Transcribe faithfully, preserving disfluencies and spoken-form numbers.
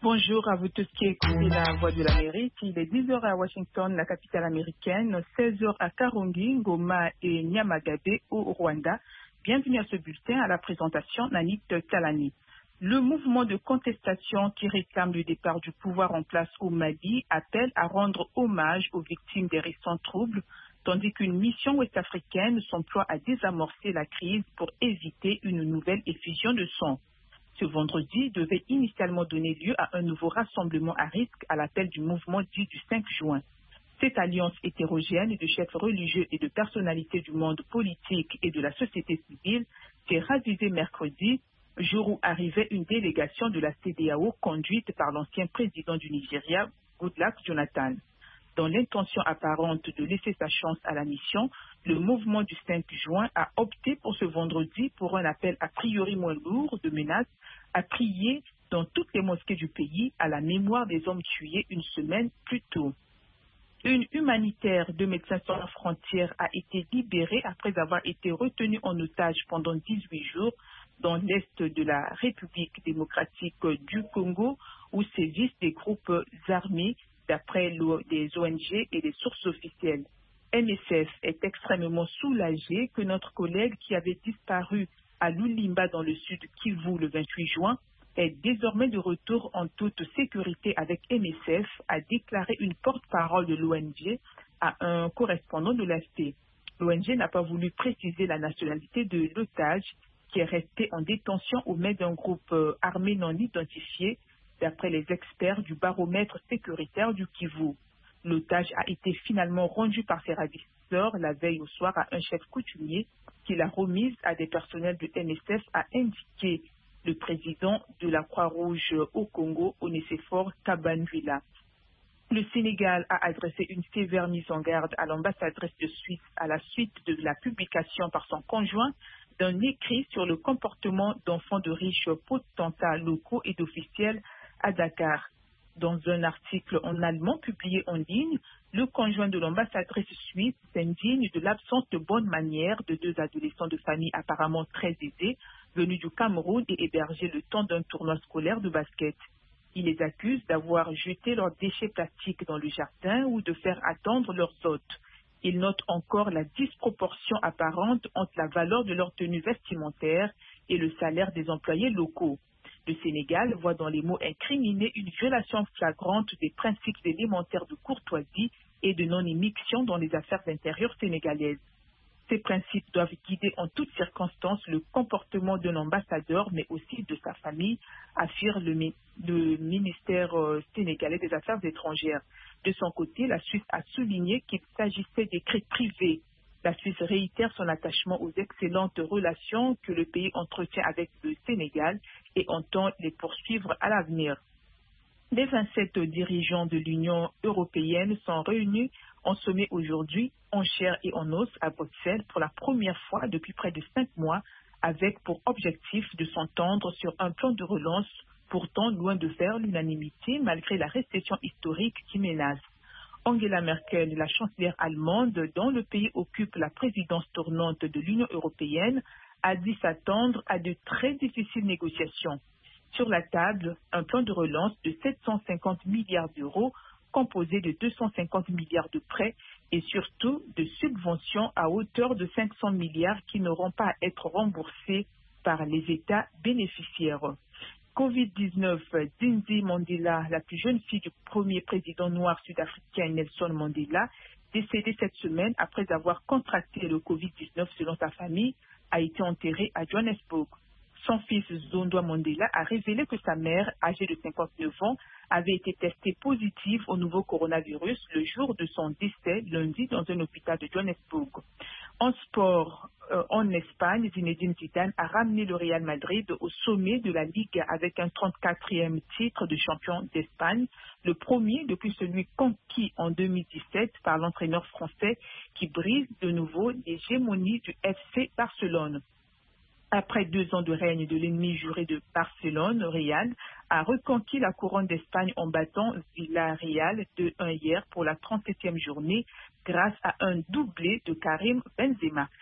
Bonjour à vous tous qui écoutez la Voix de l'Amérique. Il est dix heures à Washington, la capitale américaine, seize heures à Karongi, Goma et Nyamagabe au Rwanda. Bienvenue à ce bulletin à la présentation Nanit Talani. Le mouvement de contestation qui réclame le départ du pouvoir en place au Mali appelle à rendre hommage aux victimes des récents troubles, tandis qu'une mission ouest-africaine s'emploie à désamorcer la crise pour éviter une nouvelle effusion de sang. Ce vendredi devait initialement donner lieu à un nouveau rassemblement à risque à l'appel du mouvement dit du cinq juin. Cette alliance hétérogène de chefs religieux et de personnalités du monde politique et de la société civile s'est ravivée mercredi, jour où arrivait une délégation de la C D A O conduite par l'ancien président du Nigeria, Goodluck Jonathan. Dans l'intention apparente de laisser sa chance à la mission, le mouvement du cinq juin a opté pour ce vendredi pour un appel a priori moins lourd de menaces à prier dans toutes les mosquées du pays à la mémoire des hommes tués une semaine plus tôt. Une humanitaire de Médecins sans frontières a été libérée après avoir été retenue en otage pendant dix-huit jours dans l'est de la République démocratique du Congo où sévissent des groupes armés d'après les O N G et les sources officielles. M S F est extrêmement soulagé que notre collègue qui avait disparu à Lulimba dans le sud Kivu le vingt-huit juin est désormais de retour en toute sécurité avec M S F, a déclaré une porte-parole de l'O N G à un correspondant de l'A F P. L'O N G n'a pas voulu préciser la nationalité de l'otage qui est resté en détention au mains d'un groupe armé non identifié d'après les experts du baromètre sécuritaire du Kivu. L'otage a été finalement rendu par ses ravisseurs la veille au soir à un chef coutumier qui l'a remise à des personnels de M S F, a indiqué le président de la Croix-Rouge au Congo, Onesphore Kabanwila. Le Sénégal a adressé une sévère mise en garde à l'ambassadrice de Suisse à la suite de la publication par son conjoint d'un écrit sur le comportement d'enfants de riches potentats locaux et d'officiels à Dakar. Dans un article en allemand publié en ligne, le conjoint de l'ambassadrice suisse s'indigne de l'absence de bonnes manières de deux adolescents de famille apparemment très aisés venus du Cameroun et hébergés le temps d'un tournoi scolaire de basket. Il les accuse d'avoir jeté leurs déchets plastiques dans le jardin ou de faire attendre leurs hôtes. Il note encore la disproportion apparente entre la valeur de leur tenue vestimentaire et le salaire des employés locaux. Le Sénégal voit dans les mots incriminés une violation flagrante des principes élémentaires de courtoisie et de non-immixtion dans les affaires intérieures sénégalaises. Ces principes doivent guider en toutes circonstances le comportement d'un ambassadeur, mais aussi de sa famille, affirme le, le ministère euh, sénégalais des Affaires étrangères. De son côté, la Suisse a souligné qu'il s'agissait d'écrits privés. La Suisse réitère son attachement aux excellentes relations que le pays entretient avec le Sénégal et entend les poursuivre à l'avenir. Les vingt-sept dirigeants de l'Union européenne sont réunis en sommet aujourd'hui, en chair et en os, à Bruxelles pour la première fois depuis près de cinq mois, avec pour objectif de s'entendre sur un plan de relance pourtant loin de faire l'unanimité malgré la récession historique qui menace. Angela Merkel, la chancelière allemande, dont le pays occupe la présidence tournante de l'Union européenne, a dit s'attendre à de très difficiles négociations. Sur la table, un plan de relance de sept cent cinquante milliards d'euros, composé de deux cent cinquante milliards de prêts et surtout de subventions à hauteur de cinq cents milliards qui n'auront pas à être remboursés par les États bénéficiaires. covid dix-neuf, Zinzi Mandela, la plus jeune fille du premier président noir sud-africain Nelson Mandela, décédée cette semaine après avoir contracté le covid dix-neuf selon sa famille, a été enterrée à Johannesburg. Son fils Zondwa Mandela a révélé que sa mère, âgée de cinquante-neuf ans, avait été testée positive au nouveau coronavirus le jour de son décès lundi dans un hôpital de Johannesburg. En sport, euh, en Espagne, Zinedine Zidane a ramené le Real Madrid au sommet de la Ligue avec un trente-quatrième titre de champion d'Espagne, le premier depuis celui conquis en deux mille dix-sept par l'entraîneur français qui brise de nouveau l'hégémonie du F C Barcelone. Après deux ans de règne de l'ennemi juré de Barcelone, Real a reconquis la couronne d'Espagne en battant Villarreal deux un hier pour la trente-septième journée grâce à un doublé de Karim Benzema.